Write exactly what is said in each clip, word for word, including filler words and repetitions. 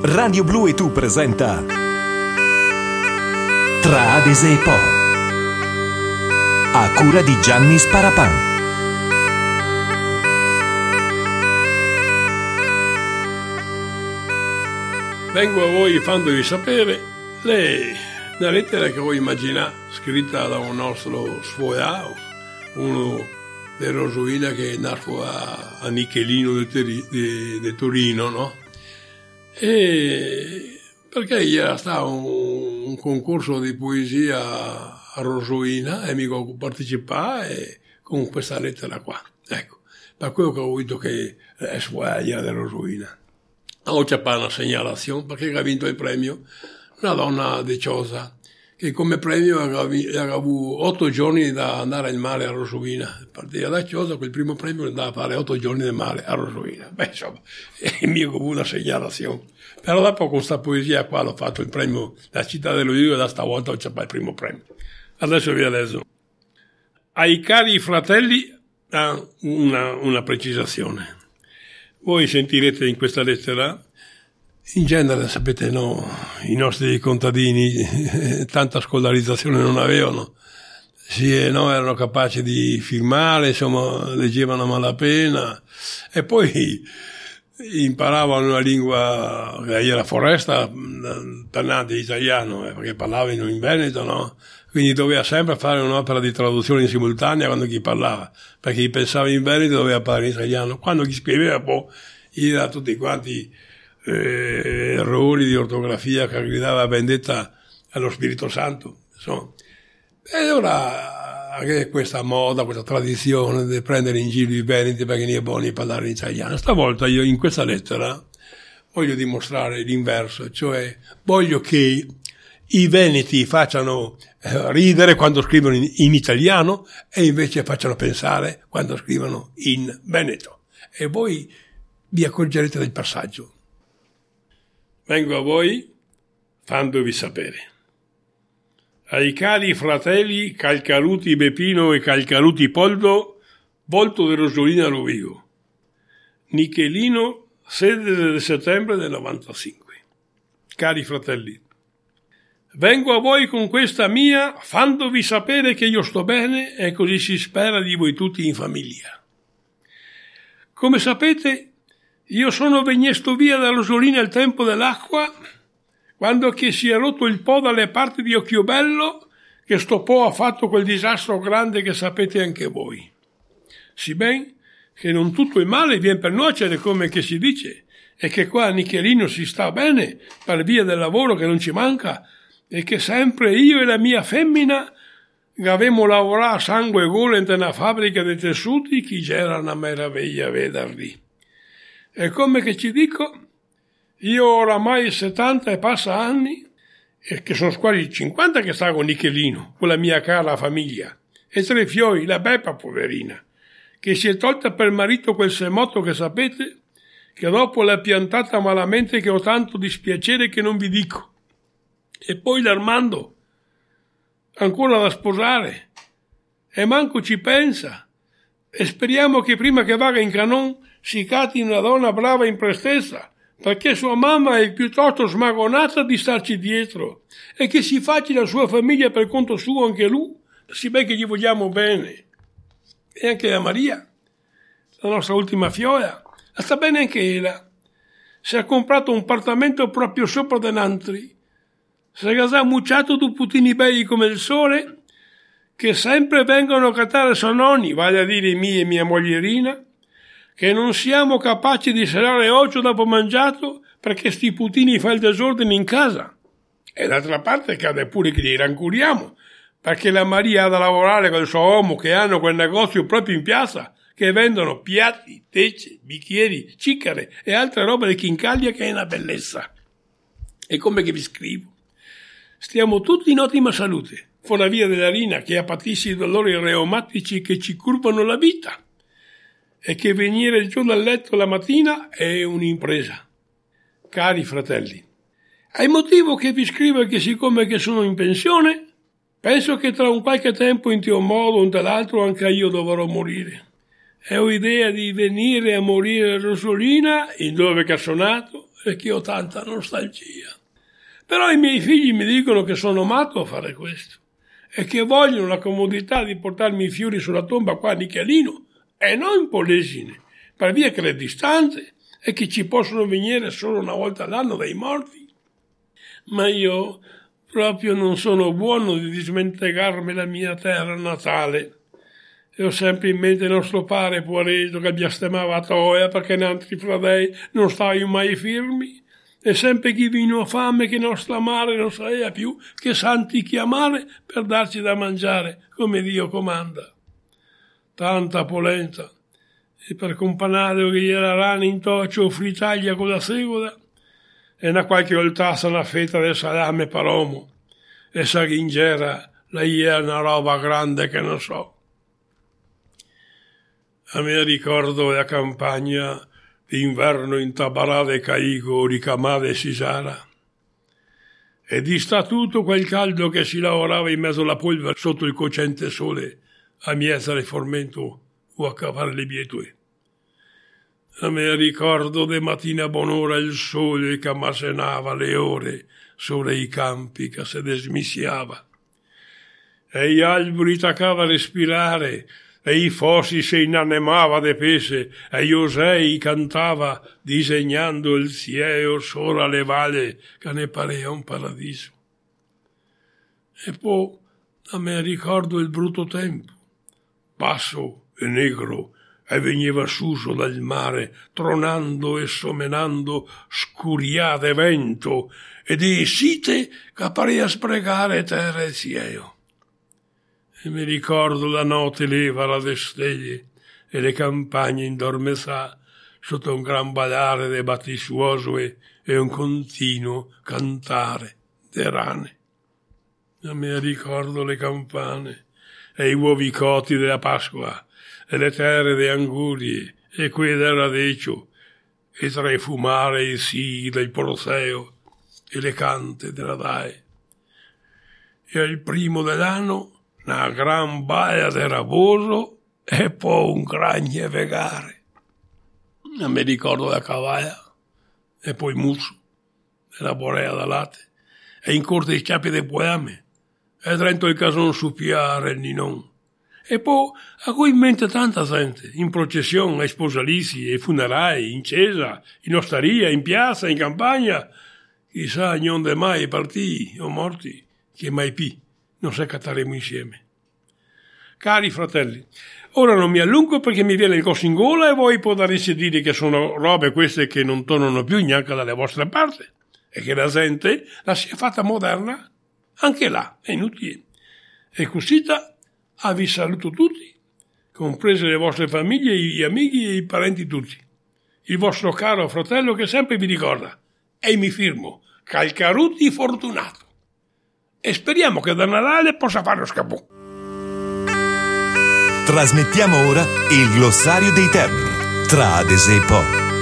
Radio Blu e Tu presenta Tra Adese e Po, a cura di Gianni Sparapan. Vengo a voi fandovi sapere le, la lettera che voi immaginate, scritta da un nostro sfogliato, uno di Rosuina che nasce a, a Nichelino di Torino, no? E perché era stato un, un concorso di poesia a Rosuina e mi ho partecipato e con questa lettera qua, ecco, per quello che ho visto che è sfoglia di Rosuina. Oggi c'è una segnalazione perché ha vinto il premio una donna deciosa che come premio aveva avuto otto giorni da andare al mare a Rosuina. Partita da Chiosa, quel primo premio andava a fare otto giorni del mare a Rosuina. Beh, insomma, è mio come una segnalazione. Però dopo con questa poesia qua l'ho fatto il premio da Città dello Io e da stavolta c'è il primo premio. Adesso vi adesso. Ai cari fratelli una, una precisazione. Voi sentirete in questa lettera, in genere sapete no, i nostri contadini eh, tanta scolarizzazione non avevano, sì, no, erano capaci di firmare, insomma leggevano a malapena e poi imparavano una lingua che era foresta, parlando italiano, eh, perché parlavano in Veneto, no? Quindi doveva sempre fare un'opera di traduzione in simultanea quando chi parlava, perché chi pensava in Veneto doveva parlare in italiano, quando chi scriveva poi gli dava tutti quanti eh, errori di ortografia che gridava vendetta allo Spirito Santo, insomma. E ora anche questa moda, questa tradizione di prendere in giro i veneti perché ne è buoni parlare in italiano. Stavolta io in questa lettera voglio dimostrare l'inverso, cioè voglio che i veneti facciano eh, ridere quando scrivono in, in italiano e invece facciano pensare quando scrivono in veneto. E voi vi accorgerete del passaggio. Vengo a voi fandovi sapere. Ai cari fratelli Calcaluti Beppino e Calcaluti Poldo, volto di Rosolina Rovigo. Nichelino, sette settembre del novantacinque. Cari fratelli, vengo a voi con questa mia fandovi sapere che io sto bene e così si spera di voi tutti in famiglia. Come sapete, io sono vegnesto via da Rosolina al tempo dell'acqua, quando che si è rotto il Po dalle parti di Occhiobello, che sto Po ha fatto quel disastro grande che sapete anche voi. Si ben che non tutto il male viene per nuocere, come che si dice, e che qua a Nichelino si sta bene per via del lavoro che non ci manca, e che sempre io e la mia femmina che avemo lavorato a sangue e gola in una fabbrica di tessuti, che già era una meraviglia vederli. E come che ci dico, io oramai settanta e passa anni, e che sono quasi cinquanta che sta con Nichelino, con la mia cara famiglia, e tre fioi, la Beppa poverina, che si è tolta per marito quel semotto che sapete, che dopo l'ha piantata malamente che ho tanto dispiacere che non vi dico. E poi l'Armando, ancora da sposare, e manco ci pensa, e speriamo che prima che vada in canon si cati una donna brava in prestezza, perché sua mamma è piuttosto smagonata di starci dietro, e che si faccia la sua famiglia per conto suo anche lui, si bene che gli vogliamo bene. E anche la Maria, la nostra ultima fioia, la sta bene anche ella. Si è comprato un appartamento proprio sopra denantri, si è gasammucciato due putini belli come il sole, che sempre vengono a cattare sononi, vale a dire mia e mia moglierina, che non siamo capaci di serrare occhio dopo mangiato perché sti putini fa il disordine in casa. E d'altra parte cade pure che li rancuriamo, perché la Maria ha da lavorare col suo uomo che hanno quel negozio proprio in piazza, che vendono piatti, tecce, bicchieri, cicare e altre robe di Chincaglia che è una bellezza. E come che vi scrivo? Stiamo tutti in ottima salute, fuori via della Rina che ha patissi dolori reumatici che ci curvano la vita, e che venire giù dal letto la mattina è un'impresa. Cari fratelli, hai motivo che vi scrivo che siccome che sono in pensione, penso che tra un qualche tempo in un modo o in l'altro anche io dovrò morire. E ho idea di venire a morire a Rosolina, in dove che sono nato, perché ho tanta nostalgia. Però i miei figli mi dicono che sono matto a fare questo e che vogliono la comodità di portarmi i fiori sulla tomba qua a Nichelino e non in Polesine, per via che le distanze e che ci possono venire solo una volta all'anno dei morti. Ma io proprio non sono buono di dimenticarmi la mia terra natale. E ho sempre in mente il nostro padre Puareto che abbia stemava a Toia perché in altri fratelli non stavano mai firmi. E sempre chi vino a fame che nostra madre non sapeva più che santi chiamare per darci da mangiare come Dio comanda. Tanta polenta. E per companare che gli era rana in toccio fritaglia con la segola e una qualche oltassa una fetta del salame paromo e sa ghingera la è una roba grande che non so. A me ricordo la campagna d'inverno in Tabarà Caigo, ricamare e Sisara. E di statuto quel caldo che si lavorava in mezzo alla polvere sotto il cocente sole a miezza del formento o a cavare le bietue. A me ricordo de mattina buon'ora il sole che ammascenava le ore sopra i campi che se desmissiava. E gli alberi taccava a respirare, e i fossi si inanemava de pese, e gli osei cantava disegnando il cielo sopra le valle che ne parea un paradiso. E poi a me ricordo il brutto tempo, basso e negro, e veniva suso dal mare, tronando e somenando scuriate vento, e di site che parea spregare terra e cielo. E mi ricordo la notte leva de stelle e le campagne indormesà sotto un gran ballare de battisuose e un continuo cantare de rane. E mi ricordo le campane e i uovi cotti della Pasqua e le terre de angurie e quelle del radecio e tra i fumare e i sì del Poroseo e le cante della Dae. E il primo dell'anno una gran baia de raboso e poi un gragne vegare. Non mi ricordo la cavaglia e poi muso e la borea da latte e in corte i sciapi de poeme e dentro il cason supiare il ninon. E poi avevo in mente tanta gente in processione ai sposalizi e funerai in chiesa, in osteria, in piazza, in campagna. Chissà onde mai partì o morti che mai più non se cattaremo insieme. Cari fratelli, ora non mi allungo perché mi viene il costo in gola e voi potreste dire che sono robe queste che non tornano più neanche dalle vostre parti e che la gente la si è fatta moderna anche là, è inutile. E così da, vi saluto tutti, comprese le vostre famiglie, gli amici e i parenti tutti. Il vostro caro fratello che sempre vi ricorda e mi firmo Calcaruti Fortunato. E speriamo che da Natale possa fare lo scapò. Trasmettiamo ora il glossario dei termini tra Adese e Po.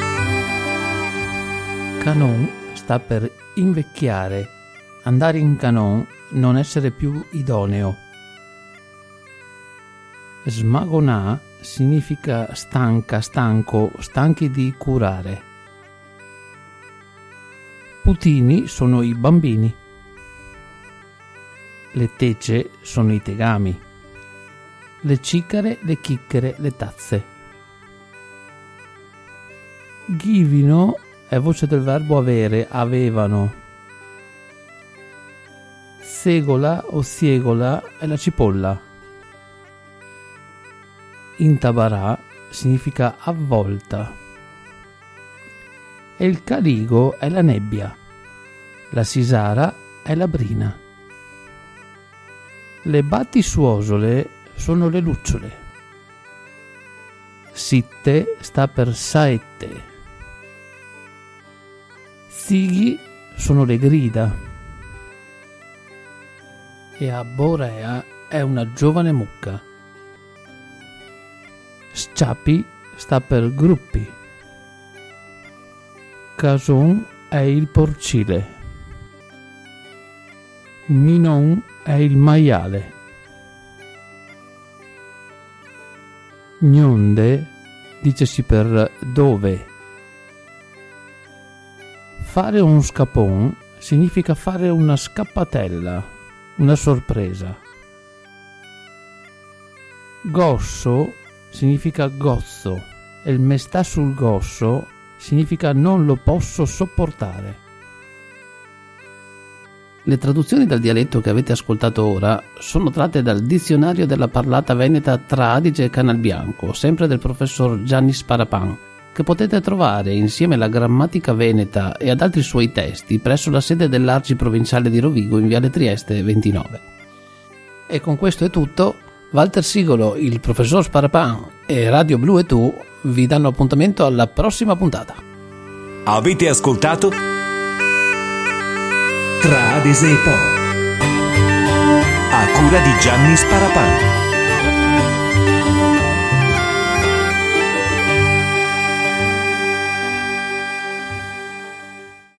Canon sta per invecchiare, andare in canon, non essere più idoneo. Smagonà significa stanca, stanco, stanchi di curare. Putini sono i bambini. Le tece sono i tegami. Le cicare, le chicchere, le tazze. Ghivino è voce del verbo avere, avevano. Segola o siegola è la cipolla. Intabarà significa avvolta. E il caligo è la nebbia. La sisara è la brina. Le battisuosole sono le lucciole. Sitte sta per saette. Sighi sono le grida. E a Borea è una giovane mucca. Sciapi sta per gruppi. Cason è il porcile. Ninon è il maiale. Gnonde dicesi per dove. Fare un scapon significa fare una scappatella, una sorpresa. Gosso significa gozzo e il me sta sul gosso significa non lo posso sopportare. Le traduzioni dal dialetto che avete ascoltato ora sono tratte dal Dizionario della parlata veneta tra Adige e Canalbianco, sempre del professor Gianni Sparapan, che potete trovare insieme alla grammatica veneta e ad altri suoi testi presso la sede dell'A R C I provinciale di Rovigo in Viale Trieste ventinove. E con questo è tutto. Walter Sigolo, il professor Sparapan e Radio Blu e tu vi danno appuntamento alla prossima puntata. Avete ascoltato Tra Adese e Po, a cura di Gianni Sparapan.